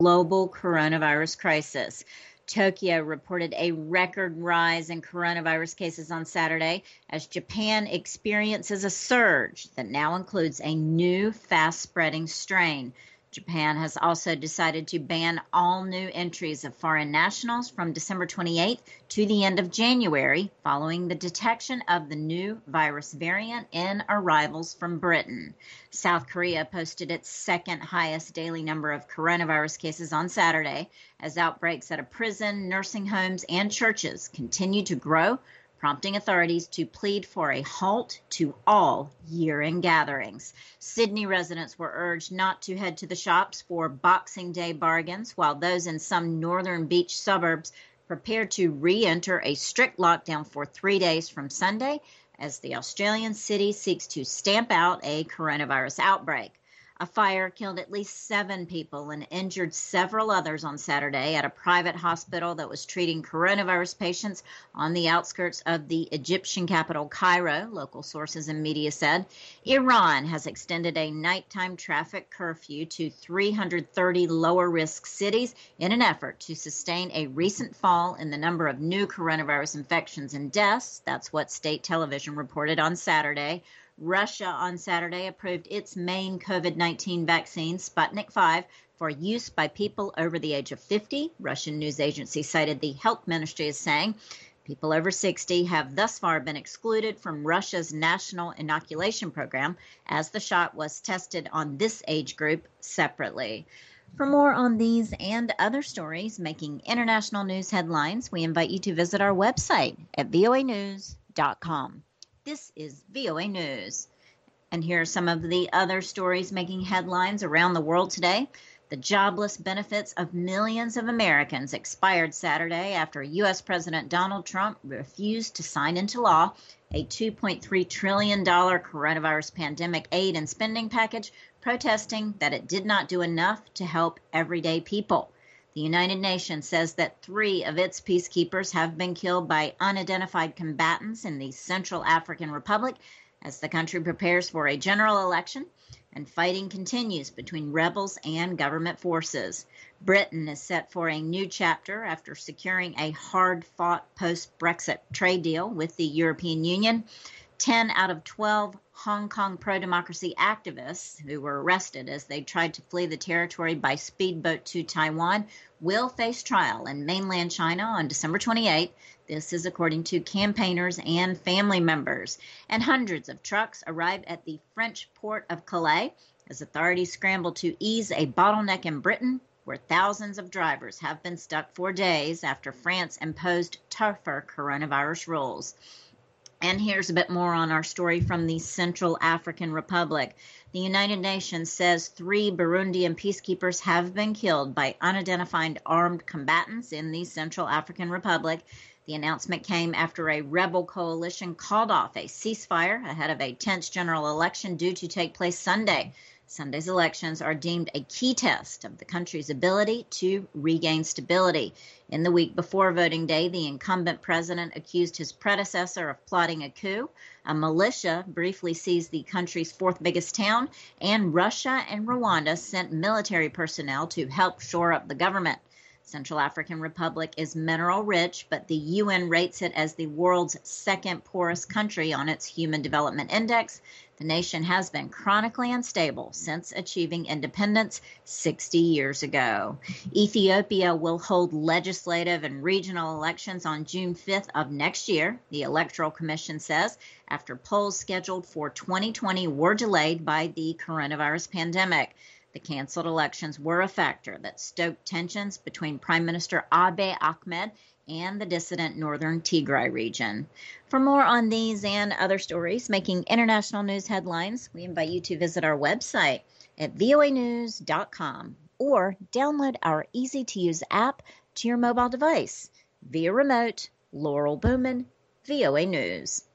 Global coronavirus crisis. Tokyo reported a record rise in coronavirus cases on Saturday as Japan experiences a surge that now includes a new fast-spreading strain. Japan has also decided to ban all new entries of foreign nationals from December 28th to the end of January, following the detection of the new virus variant in arrivals from Britain. South Korea posted its second highest daily number of coronavirus cases on Saturday, as outbreaks at a prison, nursing homes, and churches continue to grow, prompting authorities to plead for a halt to all year-end gatherings. Sydney residents were urged not to head to the shops for Boxing Day bargains, while those in some northern beach suburbs prepared to re-enter a strict lockdown for 3 days from Sunday, as the Australian city seeks to stamp out a coronavirus outbreak. A fire killed at least 7 people and injured several others on Saturday at a private hospital that was treating coronavirus patients on the outskirts of the Egyptian capital, Cairo, local sources and media said. Iran has extended a nighttime traffic curfew to 330 lower-risk cities in an effort to sustain a recent fall in the number of new coronavirus infections and deaths. That's what state television reported on Saturday. Russia on Saturday approved its main COVID-19 vaccine, Sputnik V, for use by people over the age of 50. Russian news agency cited the health ministry as saying people over 60 have thus far been excluded from Russia's national inoculation program, as the shot was tested on this age group separately. For more on these and other stories making international news headlines, we invite you to visit our website at voanews.com. This is VOA News. And here are some of the other stories making headlines around the world today. The jobless benefits of millions of Americans expired Saturday after U.S. President Donald Trump refused to sign into law a $2.3 trillion coronavirus pandemic aid and spending package, protesting that it did not do enough to help everyday people. The United Nations says that 3 of its peacekeepers have been killed by unidentified combatants in the Central African Republic as the country prepares for a general election, and fighting continues between rebels and government forces. Britain is set for a new chapter after securing a hard-fought post-Brexit trade deal with the European Union. 10 out of 12 Hong Kong pro-democracy activists who were arrested as they tried to flee the territory by speedboat to Taiwan will face trial in mainland China on December 28th. This is according to campaigners and family members. And hundreds of trucks arrived at the French port of Calais as authorities scramble to ease a bottleneck in Britain, where thousands of drivers have been stuck for days after France imposed tougher coronavirus rules. And here's a bit more on our story from the Central African Republic. The United Nations says 3 Burundian peacekeepers have been killed by unidentified armed combatants in the Central African Republic. The announcement came after a rebel coalition called off a ceasefire ahead of a tense general election due to take place Sunday. Sunday's elections are deemed a key test of the country's ability to regain stability. In the week before voting day, the incumbent president accused his predecessor of plotting a coup. A militia briefly seized the country's 4th biggest town, and Russia and Rwanda sent military personnel to help shore up the government. Central African Republic is mineral rich, but the UN rates it as the world's 2nd poorest country on its Human Development Index. The nation has been chronically unstable since achieving independence 60 years ago. Ethiopia will hold legislative and regional elections on June 5th of next year, the Electoral Commission says, after polls scheduled for 2020 were delayed by the coronavirus pandemic. The canceled elections were a factor that stoked tensions between Prime Minister Abiy Ahmed and the dissident northern Tigray region. For more on these and other stories making international news headlines, we invite you to visit our website at voanews.com or download our easy-to-use app to your mobile device. Via remote, Laurel Bowman, VOA News.